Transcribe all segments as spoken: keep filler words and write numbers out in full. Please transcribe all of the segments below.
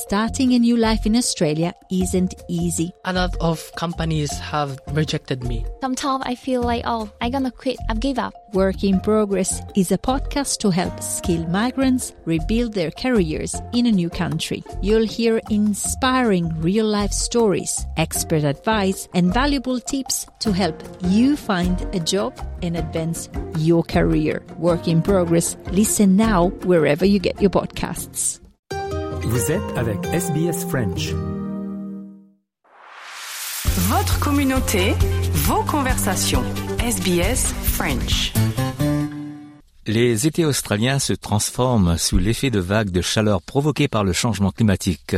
starting a new life in Australia isn't easy. A lot of companies have rejected me. Sometimes I feel like, oh, I'm gonna quit, I've give up. Work in Progress is a podcast to help skilled migrants rebuild their careers in a new country. You'll hear inspiring real-life stories, expert advice, and valuable tips to help you find a job and advance your career. Work in Progress. Listen now wherever you get your podcasts. Vous êtes avec S B S French. Votre communauté, vos conversations. S B S French. Les étés australiens se transforment sous l'effet de vagues de chaleur provoquées par le changement climatique.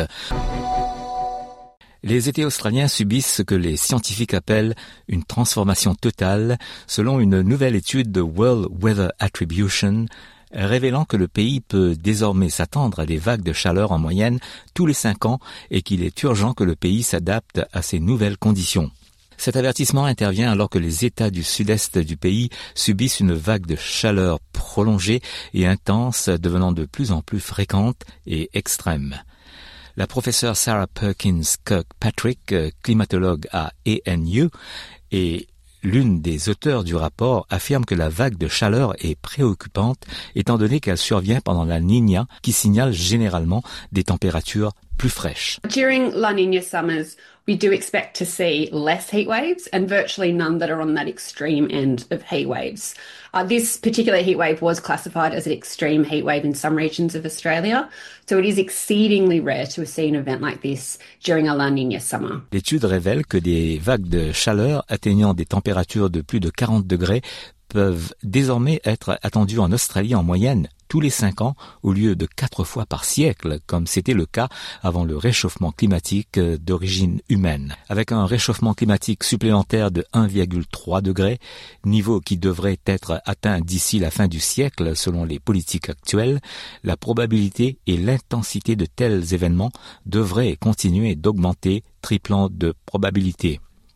Les étés australiens subissent ce que les scientifiques appellent une transformation totale, selon une nouvelle étude de World Weather Attribution, révélant que le pays peut désormais s'attendre à des vagues de chaleur en moyenne tous les cinq ans et qu'il est urgent que le pays s'adapte à ces nouvelles conditions. Cet avertissement intervient alors que les États du sud-est du pays subissent une vague de chaleur prolongée et intense, devenant de plus en plus fréquente et extrême. La professeure Sarah Perkins Kirkpatrick, climatologue à A N U, et l'une des auteurs du rapport, affirme que la vague de chaleur est préoccupante étant donné qu'elle survient pendant la Niña, qui signale généralement des températures plus fraîches. During La Niña summers, we do expect to see less heat waves and virtually none that are on that extreme end of heat waves. Uh, this particular heat wave was classified as an extreme heat wave in some regions of Australia, so it is exceedingly rare to see an event like this during a La Niña summer. L'étude révèle que des vagues de chaleur atteignant des températures de plus de quarante degrés peuvent désormais être attendues en Australie en moyenne tous les cinq ans au lieu de quatre fois par siècle, comme c'était le cas avant le réchauffement climatique d'origine humaine. Avec un réchauffement climatique supplémentaire de un virgule trois degré, niveau qui devrait être atteint d'ici la fin du siècle selon les politiques actuelles, la probabilité et l'intensité de tels événements devraient continuer d'augmenter, triplant de probabilité.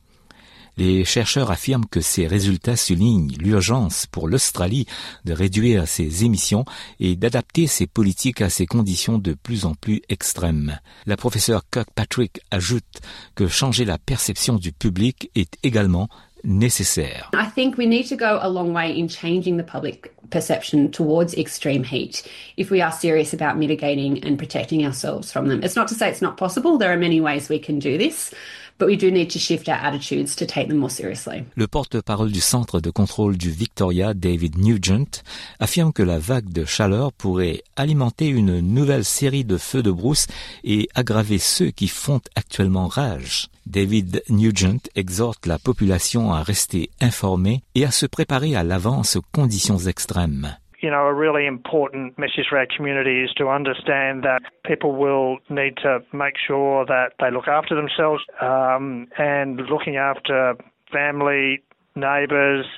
Les chercheurs affirment que ces résultats soulignent l'urgence pour l'Australie de réduire ses émissions et d'adapter ses politiques à ces conditions de plus en plus extrêmes. La professeure Kirkpatrick ajoute que changer la perception du public est également nécessaire. I think we need to go a long way in changing the public perception towards extreme heat if we are serious about mitigating and protecting ourselves from them. It's not to say it's not possible. There are many ways we can do this. But we do need to shift our attitudes to take them more seriously. Le porte-parole du Centre de contrôle du Victoria, David Nugent, affirme que la vague de chaleur pourrait alimenter une nouvelle série de feux de brousse et aggraver ceux qui font actuellement rage. David Nugent exhorte la population à rester informée et à se préparer à l'avance aux conditions extrêmes. You know, a really important message for our community is to understand that people will need to make sure that they look after themselves um, and looking after family, neighbours,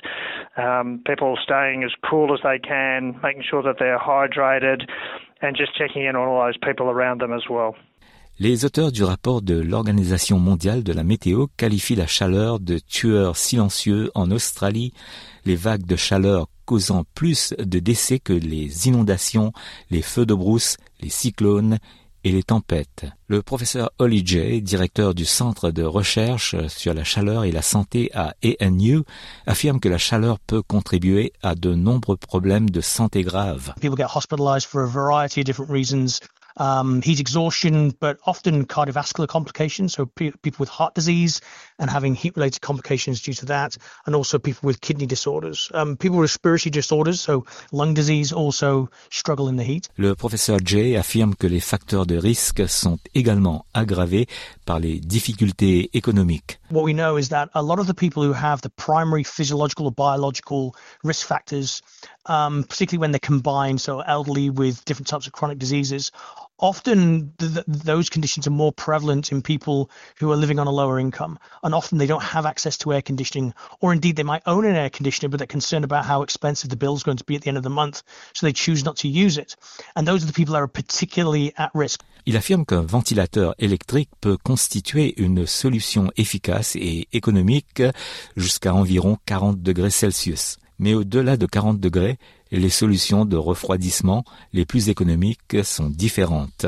um, people staying as cool as they can, making sure that they're hydrated and just checking in on all those people around them as well. Les auteurs du rapport de l'Organisation mondiale de la météo qualifient la chaleur de tueur silencieux en Australie, les vagues de chaleur causant plus de décès que les inondations, les feux de brousse, les cyclones et les tempêtes. Le professeur Holly Jay, directeur du Centre de recherche sur la chaleur et la santé à A N U, affirme que la chaleur peut contribuer à de nombreux problèmes de santé graves. People get hospitalized for a variety of different reasons. Um, heat exhaustion, but often cardiovascular complications, so pe- people with heart disease and having heat-related complications due to that, and also people with kidney disorders. Um, people with respiratory disorders, so lung disease, also struggle in the heat. Le professeur Jay affirme que les facteurs de risque sont également aggravés par les difficultés économiques. What we know is that a lot of the people who have the primary physiological or biological risk factors, um, particularly when they're combined, so elderly with different types of chronic diseases, often th- th- those conditions are more prevalent in people who are living on a lower income, and often they don't have access to air conditioning, or indeed they might own an air conditioner but they're concerned about how expensive the bill is going to be at the end of the month, so they choose not to use it. And those are the people that are particularly at risk. Il affirme qu'un ventilateur électrique peut constituer une solution efficace et économique jusqu'à environ quarante degrés Celsius. Mais au-delà de quarante degrés, les solutions de refroidissement les plus économiques sont différentes.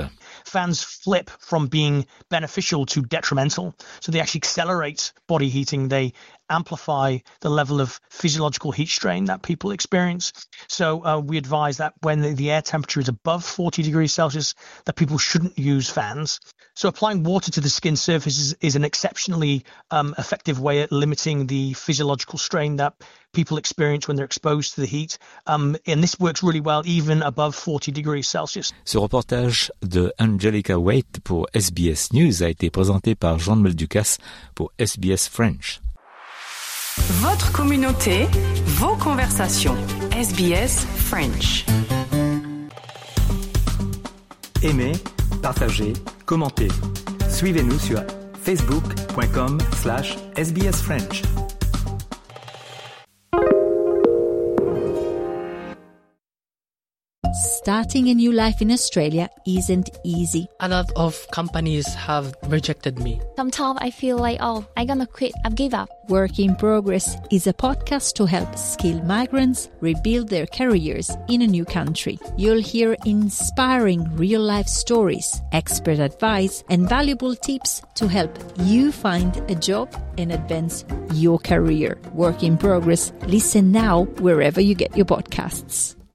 fans flip from being beneficial to detrimental. So they actually accelerate body heating. They amplify the level of physiological heat strain that people experience. So uh, we advise that when the, the air temperature is above forty degrees Celsius, that people shouldn't use fans. So applying water to the skin surface is, is an exceptionally um, effective way at limiting the physiological strain that people experience when they're exposed to the heat. Um, and this works really well even above forty degrees Celsius. Ce reportage de Angelica Waite pour S B S News a été présenté par Jean-Noël Ducasse pour S B S French. Votre communauté, vos conversations. S B S French. Aimez, partagez, commentez. Suivez-nous sur facebook point com slash S B S French. Starting a new life in Australia isn't easy. A lot of companies have rejected me. Sometimes I feel like, oh, I'm gonna quit. I've give up. Work in Progress is a podcast to help skilled migrants rebuild their careers in a new country. You'll hear inspiring real-life stories, expert advice, and valuable tips to help you find a job and advance your career. Work in Progress. Listen now wherever you get your podcasts.